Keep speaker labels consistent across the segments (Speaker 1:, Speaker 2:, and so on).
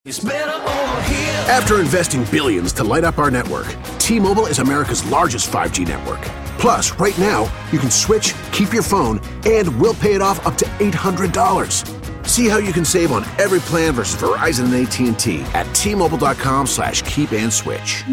Speaker 1: After investing billions to light up our network, T-Mobile is America's largest 5G network. Plus, right now, you can switch, keep your phone, and we'll pay it off up to $800. See how you can save on every plan versus Verizon and AT&T at T-Mobile.com/keep-and-switch.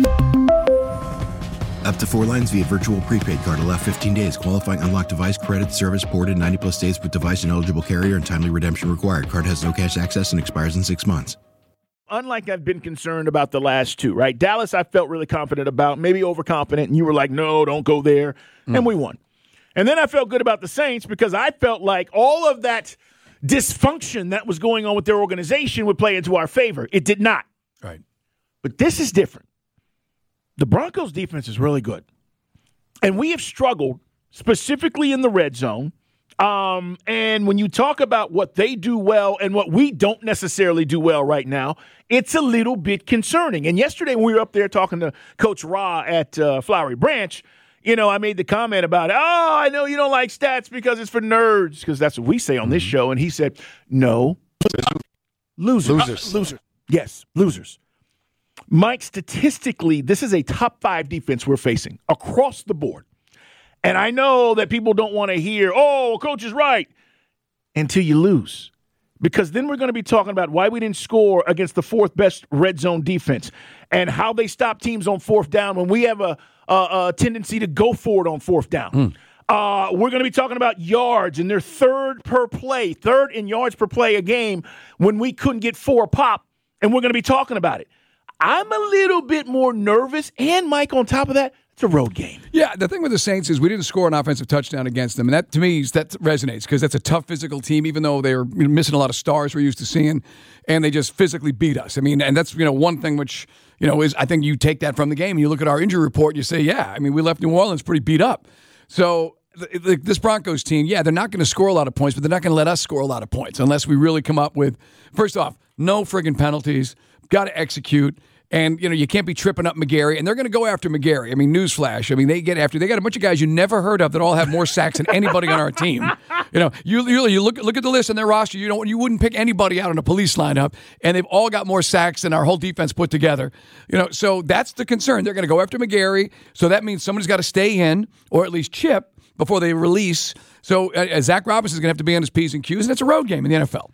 Speaker 2: Up to 4 lines via virtual prepaid card. Allow 15 days. Qualifying unlocked device credit service ported 90-plus days with device and eligible carrier and timely redemption required. Card has no cash access and expires in 6 months.
Speaker 3: Unlike I've been concerned about the last two, right? Dallas I felt really confident about, maybe overconfident, and you were like, no, don't go there, and we won. And then I felt good about the Saints because I felt like all of that dysfunction that was going on with their organization would play into our favor. It did not.
Speaker 4: Right.
Speaker 3: But this is different. The Broncos' defense is really good. And we have struggled specifically in the red zone. And when you talk about what they do well and what we don't necessarily do well right now, it's a little bit concerning. And yesterday when we were up there talking to Coach Ra at Flowery Branch, you know, I made the comment about, I know you don't like stats because it's for nerds, because that's what we say on this show. And he said, no, losers. Losers. Yes, losers. Mike, statistically, this is a top 5 defense we're facing across the board. And I know that people don't want to hear, coach is right, until you lose. Because then we're going to be talking about why we didn't score against the 4th best red zone defense and how they stop teams on 4th down when we have a tendency to go for it on 4th down. We're going to be talking about yards, and they're third in yards per play a game when we couldn't get 4 a pop, and we're going to be talking about it. I'm a little bit more nervous, and Mike, on top of that, it's a road game.
Speaker 4: Yeah, the thing with the Saints is we didn't score an offensive touchdown against them, and that, to me, that resonates because that's a tough physical team, even though they're missing a lot of stars we're used to seeing, and they just physically beat us. I mean, and that's one thing which is I think you take that from the game and you look at our injury report and you say, yeah, I mean, we left New Orleans pretty beat up. So this Broncos team, yeah, they're not going to score a lot of points, but they're not going to let us score a lot of points unless we really come up with, first off, no friggin' penalties, got to execute. And, you can't be tripping up McGarry. And they're going to go after McGarry. I mean, newsflash. I mean, they got a bunch of guys you never heard of that all have more sacks than anybody on our team. You look at the list on their roster, you wouldn't pick anybody out on a police lineup, and they've all got more sacks than our whole defense put together. So that's the concern. They're going to go after McGarry. So that means somebody's got to stay in or at least chip before they release. So Zach Robinson's going to have to be on his P's and Q's, and it's a road game in the NFL.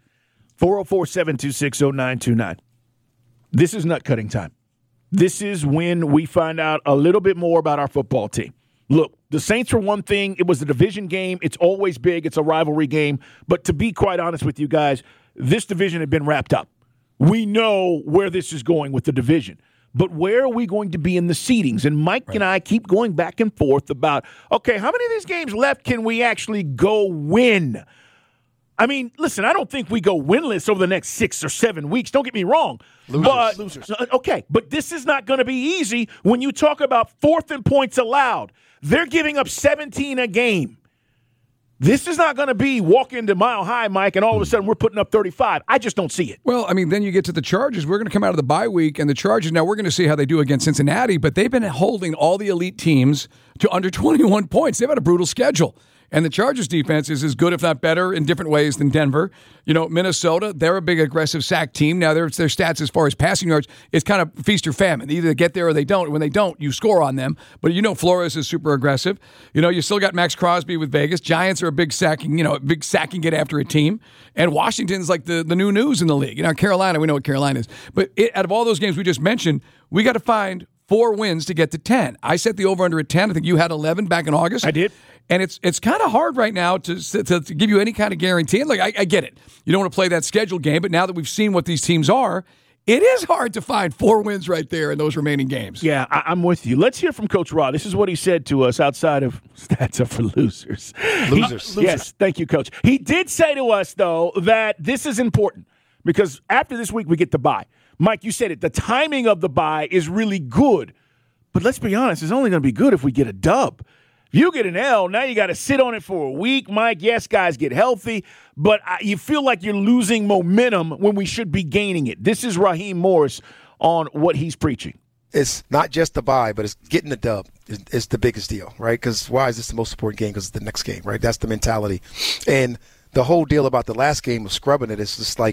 Speaker 3: 404-726-0929. This is nut cutting time. This is when we find out a little bit more about our football team. Look, the Saints were one thing. It was a division game. It's always big. It's a rivalry game. But to be quite honest with you guys, this division had been wrapped up. We know where this is going with the division. But where are we going to be in the seedings? And Mike and I keep going back and forth about, okay, how many of these games left can we actually go win? I mean, listen, I don't think we go winless over the next 6 or 7 weeks. Don't get me wrong. Losers. Okay, but this is not going to be easy when you talk about 4th and points allowed. They're giving up 17 a game. This is not going to be walk into Mile High, Mike, and all of a sudden we're putting up 35. I just don't see it.
Speaker 4: Well, I mean, then you get to the Chargers. We're going to come out of the bye week, and the Chargers, now we're going to see how they do against Cincinnati, but they've been holding all the elite teams to under 21 points. They've had a brutal schedule. And the Chargers defense is as good, if not better, in different ways than Denver. Minnesota, they're a big aggressive sack team. Now, their stats as far as passing yards is kind of feast or famine. Either they get there or they don't. When they don't, you score on them. But Flores is super aggressive. You still got Max Crosby with Vegas. Giants are a big sacking get after a team. And Washington's like the new news in the league. Carolina, we know what Carolina is. But out of all those games we just mentioned, we got to find 4 wins to get to 10. I set the over-under at 10. I think you had 11 back in August.
Speaker 3: I did.
Speaker 4: And it's kind of hard right now to give you any kind of guarantee. And I get it. You don't want to play that scheduled game, but now that we've seen what these teams are, it is hard to find 4 wins right there in those remaining games.
Speaker 3: Yeah, I'm with you. Let's hear from Coach Ra. This is what he said to us outside of stats are for losers. Losers. Yes, thank you, Coach. He did say to us, though, that this is important because after this week we get the bye. Mike, you said it. The timing of the bye is really good. But let's be honest, it's only going to be good if we get a dub. You get an L, now you got to sit on it for a week, Mike. Yes, guys get healthy, but you feel like you're losing momentum when we should be gaining it. This is Raheem Morris on what he's preaching.
Speaker 5: It's not just the bye, but it's getting the dub is the biggest deal, right? Because why is this the most important game? Because it's the next game, right? That's the mentality. And the whole deal about the last game of scrubbing it is just like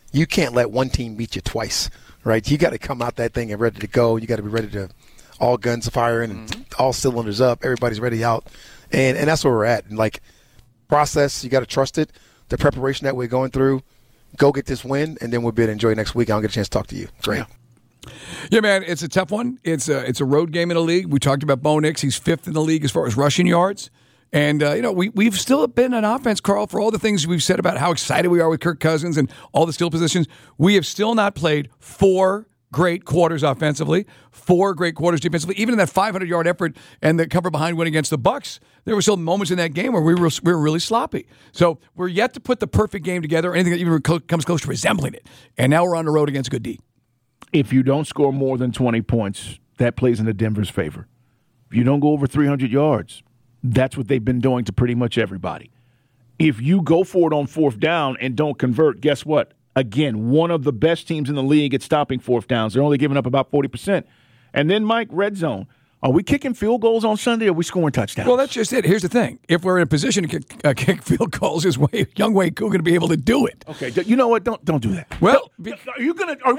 Speaker 5: you can't let one team beat you twice, right? You got to come out that thing and ready to go. You got to be ready to all guns firing and all cylinders up. Everybody's ready out. And that's where we're at. And, like, process, you got to trust it. The preparation that we're going through, go get this win, and then we'll be able to enjoy next week. I don't get a chance to talk to you. Great.
Speaker 4: Yeah, man, it's a tough one. It's a road game in the league. We talked about Bo Nix. He's 5th in the league as far as rushing yards. And, we've still been an offense, Carl, for all the things we've said about how excited we are with Kirk Cousins and all the skill positions. We have still not played 4 great quarters offensively, 4 great quarters defensively. Even in that 500-yard effort and the cover behind win against the Bucs, there were still moments in that game where we were really sloppy. So we're yet to put the perfect game together, anything that even comes close to resembling it. And now we're on the road against a good D.
Speaker 3: If you don't score more than 20 points, that plays into Denver's favor. If you don't go over 300 yards, that's what they've been doing to pretty much everybody. If you go for it on 4th down and don't convert, guess what? Again, one of the best teams in the league at stopping 4th downs. They're only giving up about 40%. And then, Mike, red zone. Are we kicking field goals on Sunday or are we scoring touchdowns?
Speaker 4: Well, that's just it. Here's the thing. If we're in a position to kick field goals, is Young Wei Koo going to be able to do it?
Speaker 3: Okay, you know what? Don't do that.
Speaker 4: Well,
Speaker 3: you're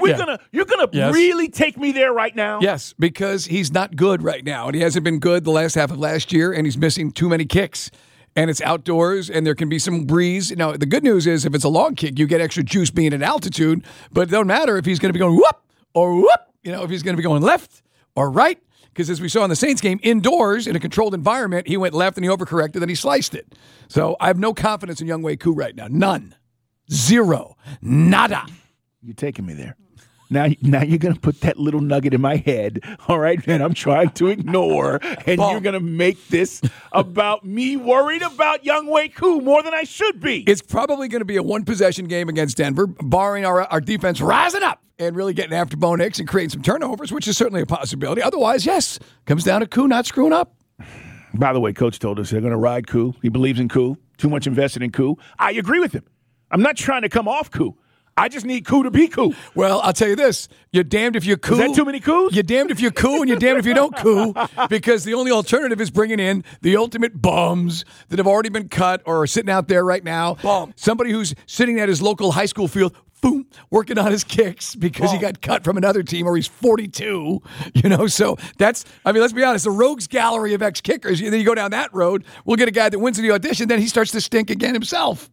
Speaker 3: gonna
Speaker 4: Yes.
Speaker 3: really take me there right now?
Speaker 4: Yes, because he's not good right now, and he hasn't been good the last half of last year, and he's missing too many kicks. And it's outdoors, and there can be some breeze. Now, the good news is if it's a long kick, you get extra juice being at altitude, but it don't matter if he's going to be going whoop or whoop, if he's going to be going left or right. Because as we saw in the Saints game, indoors in a controlled environment, he went left and he overcorrected and he sliced it. So I have no confidence in Young Wei Koo right now. None. Zero. Nada.
Speaker 3: You're taking me there. Now you're going to put that little nugget in my head, all right, man, I'm trying to ignore, and you're going to make this about me worried about Young Wei Koo more than I should be.
Speaker 4: It's probably going to be a one-possession game against Denver, barring our defense rising up and really getting after Bo Nix and creating some turnovers, which is certainly a possibility. Otherwise, yes, comes down to Koo not screwing up.
Speaker 3: By the way, Coach told us they're going to ride Koo. He believes in Koo. Too much invested in Koo. I agree with him. I'm not trying to come off Koo. I just need Koo to be Koo.
Speaker 4: Well, I'll tell you this. You're damned if you're Koo.
Speaker 3: Is that too many Koos?
Speaker 4: You're damned if you're Koo, and you're damned if you don't Koo, because the only alternative is bringing in the ultimate bums that have already been cut or are sitting out there right now.
Speaker 3: Bum.
Speaker 4: Somebody who's sitting at his local high school field, boom, working on his kicks because he got cut from another team or he's 42, So that's, let's be honest, the rogues gallery of ex-kickers. Then you go down that road, we'll get a guy that wins in the audition, then he starts to stink again himself.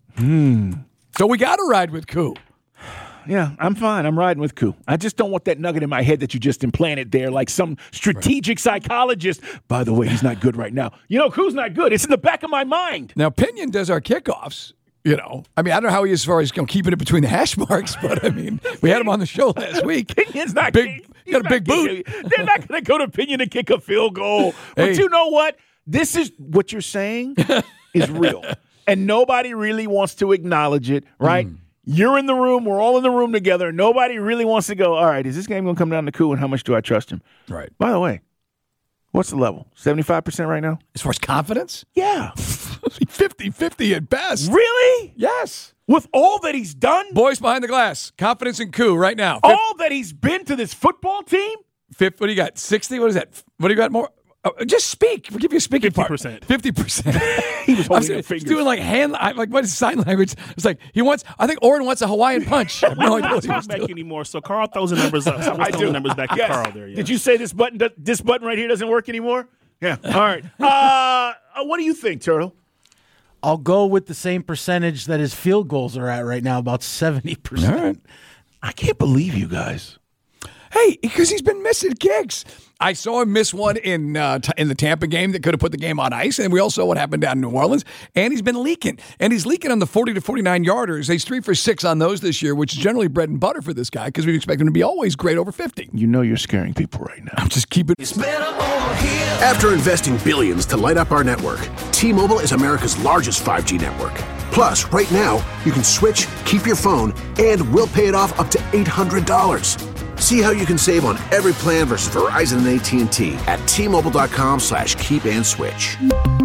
Speaker 4: So we got to ride with Koo.
Speaker 3: Yeah, I'm fine. I'm riding with Koo. I just don't want that nugget in my head that you just implanted there like some strategic psychologist. By the way, he's not good right now. Koo's not good. It's in the back of my mind.
Speaker 4: Now, Pinion does our kickoffs. I don't know how he is as far as keeping it between the hash marks, but we had him on the show last week.
Speaker 3: Pinion's not
Speaker 4: big. He's got a big boot.
Speaker 3: They're not going to go to Pinion to kick a field goal. But you know what? This is what you're saying is real. And nobody really wants to acknowledge it, right? You're in the room. We're all in the room together. Nobody really wants to go, all right, is this game going to come down to Koo, and how much do I trust him?
Speaker 4: Right.
Speaker 3: By the way, what's the level? 75% right now?
Speaker 4: As far as confidence?
Speaker 3: Yeah.
Speaker 4: 50-50 at best.
Speaker 3: Really?
Speaker 4: Yes.
Speaker 3: With all that he's done?
Speaker 4: Boys behind the glass. Confidence in Koo right now.
Speaker 3: All that he's been to this football team?
Speaker 4: What do you got? 60? What is that? What do you got more? Just speak. We'll give you a speaking
Speaker 6: 50%.
Speaker 3: 50%. He was holding
Speaker 4: He's doing what is sign language? It's like I think Oren wants a Hawaiian punch. I have no idea what he was
Speaker 6: back
Speaker 4: doing.
Speaker 6: anymore. So Carl throws the numbers up. So I throw the numbers back to Carl there. Yes.
Speaker 3: Did you say this button right here doesn't work anymore? Yeah. All right. What do you think, Turtle?
Speaker 7: I'll go with the same percentage that his field goals are at right now, about 70%.
Speaker 4: All right.
Speaker 3: I can't believe you guys.
Speaker 4: Hey, because he's been missing kicks. I saw him miss one in the Tampa game that could have put the game on ice, and we all saw what happened down in New Orleans. And he's been leaking. And he's leaking on the 40 to 49-yarders. He's 3 for 6 on those this year, which is generally bread and butter for this guy because we expect him to be always great over 50.
Speaker 3: You're scaring people right now.
Speaker 4: I'm just keeping it.
Speaker 1: After investing billions to light up our network, T-Mobile is America's largest 5G network. Plus, right now, you can switch, keep your phone, and we'll pay it off up to $800. See how you can save on every plan versus Verizon and AT&T at T-Mobile.com/keep-and-switch.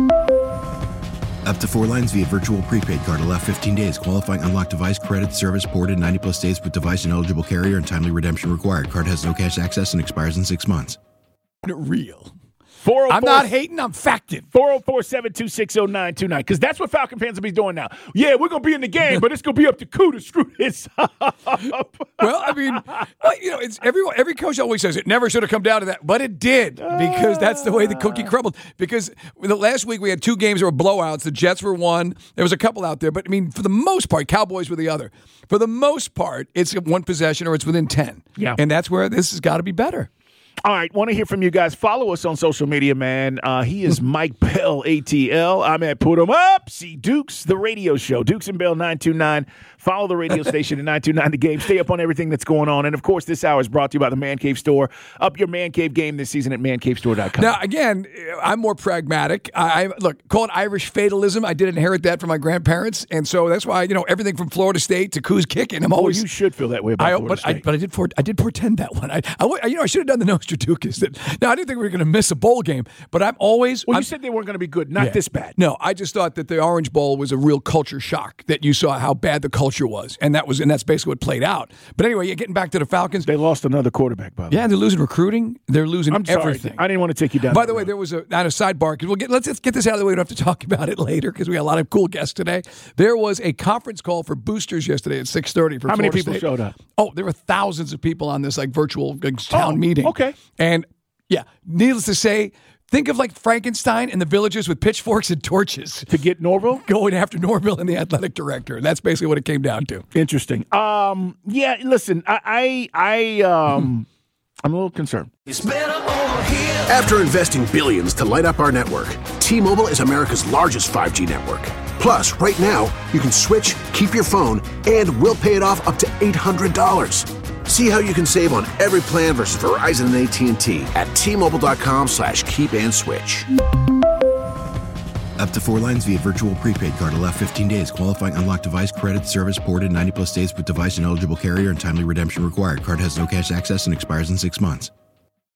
Speaker 2: Up to 4 lines via virtual prepaid card. Allow 15 days. Qualifying unlocked device credit. Service ported 90-plus days with device and eligible carrier and timely redemption required. Card has no cash access and expires in 6 months.
Speaker 4: Real. I'm not hating. I'm facting.
Speaker 3: 404-726-0929, because that's what Falcon fans will be doing now. Yeah, we're going to be in the game, but it's going to be up to Koo to screw this up.
Speaker 4: Well, I mean, it's every coach always says it never should have come down to that, but it did, because that's the way the cookie crumbled. Because the last week we had 2 games that were blowouts. The Jets were one. There was a couple out there, but I mean, for the most part, Cowboys were the other. For the most part, it's one possession or it's within 10.
Speaker 3: Yeah.
Speaker 4: And that's where this has got to be better.
Speaker 3: All right, want to hear from you guys. Follow us on social media, man. He is Mike Bell, ATL. I'm at Put 'em Up. See Dukes, the radio show. Dukes and Bell 929. Follow the radio station at 929 The Game. Stay up on everything that's going on. And, of course, this hour is brought to you by the Man Cave Store. Up your Man Cave game this season at mancavestore.com.
Speaker 4: Now, again, I'm more pragmatic. Look, call it Irish fatalism. I did inherit that from my grandparents. And so that's why, everything from Florida State to Koo's kicking. I'm always.
Speaker 3: You should feel that way about Florida State.
Speaker 4: But I did portend that one. I should have done the Nostradamus. Now, I didn't think we were going to miss a bowl game, but I'm always.
Speaker 3: Well, you said they weren't going to be good. Not this bad.
Speaker 4: No, I just thought that the Orange Bowl was a real culture shock, that you saw how bad the culture was, and that's basically what played out. But anyway, getting back to the Falcons,
Speaker 3: they lost another quarterback. By the way,
Speaker 4: yeah, they're losing recruiting. They're losing
Speaker 3: everything.
Speaker 4: Sorry,
Speaker 3: I didn't want to take you down.
Speaker 4: By the way, there was a sidebar, because let's get this out of the way. We don't have to talk about it later because we got a lot of cool guests today. There was a conference call for boosters yesterday at 6:30 for
Speaker 3: How many
Speaker 4: Florida
Speaker 3: people
Speaker 4: State.
Speaker 3: showed up?
Speaker 4: Oh, there were thousands of people on this virtual town meeting.
Speaker 3: Okay,
Speaker 4: and. Yeah, needless to say, think of Frankenstein and the villagers with pitchforks and torches.
Speaker 3: To get Norville?
Speaker 4: Going after Norville and the athletic director. And that's basically what it came down to.
Speaker 3: Interesting. Yeah, listen, I'm a little concerned.
Speaker 1: After investing billions to light up our network, T-Mobile is America's largest 5G network. Plus, right now, you can switch, keep your phone, and we'll pay it off up to $800. See how you can save on every plan versus Verizon and AT&T at T-Mobile.com/keep-and-switch.
Speaker 2: Up to 4 lines via virtual prepaid card. Allow 15 days. Qualifying unlocked device credit service ported 90-plus days with device and eligible carrier and timely redemption required. Card has no cash access and expires in 6 months.